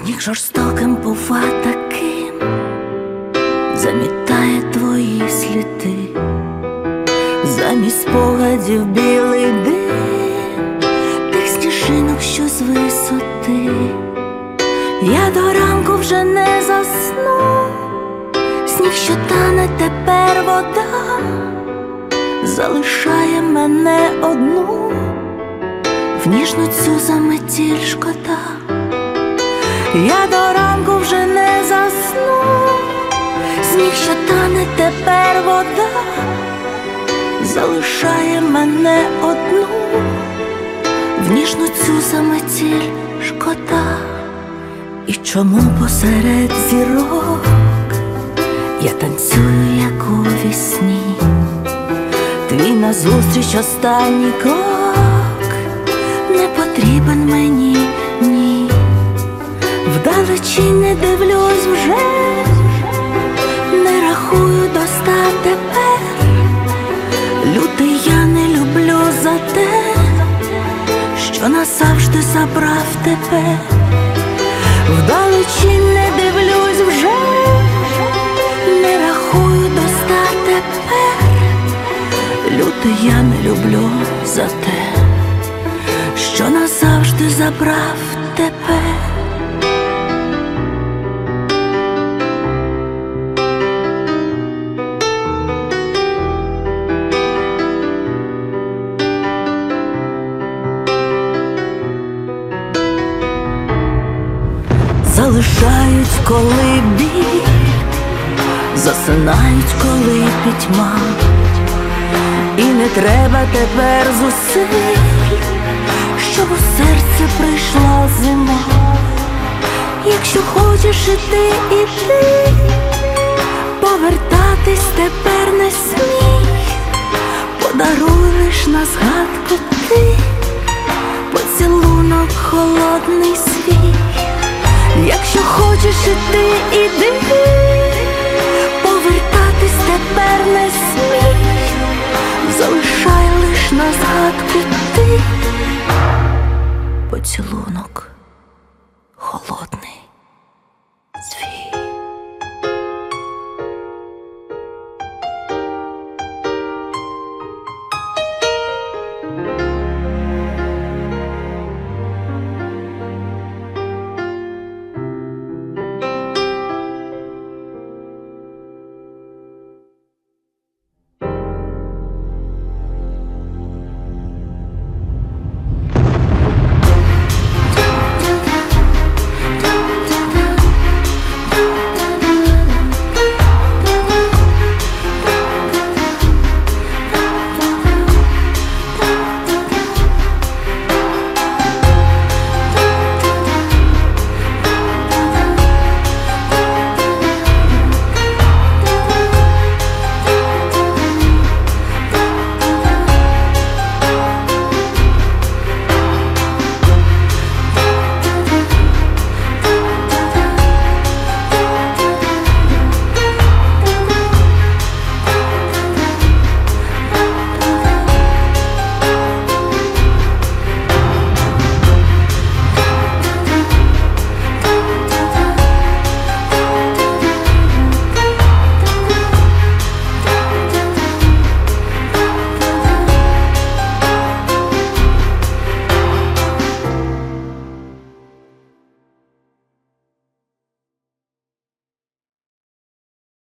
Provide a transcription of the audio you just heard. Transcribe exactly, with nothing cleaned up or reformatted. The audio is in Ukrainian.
Сніг жорстоким бува таким, замітає твої сліди, замість спогадів білий дим тих сніжинок, що з висоти. Я до ранку вже не засну, сніг, що тане, тепер вода, залишає мене одну, в ніжну цю заметіль шкода. Я до ранку вже не засну, сніг, що тане, тепер вода, залишає мене одну, в ніжну цю заметіль шкода. І чому посеред зірок я танцюю, як у вісні, твій назустріч останній крок не потрібен мені, ні. Вдалечі не дивлюсь вже, не рахую до ста тепер. Лютий я не люблю за те, що назавжди забрав тебе. Вдалечі не дивлюсь вже, не рахую до ста тепер. Лютий я не люблю за те, що назавжди забрав тебе. Залишають, коли біль, засинають, коли пітьма. І не треба тепер зусиль, щоб у серце прийшла зима. Якщо хочеш іти, іди, повертатись тепер не смій. Подаруй лиш на згадку ти поцілунок холодний свій. Якщо хочеш іти, іди, повертатись тепер не смій. Залишай лиш на згадку ти поцілунок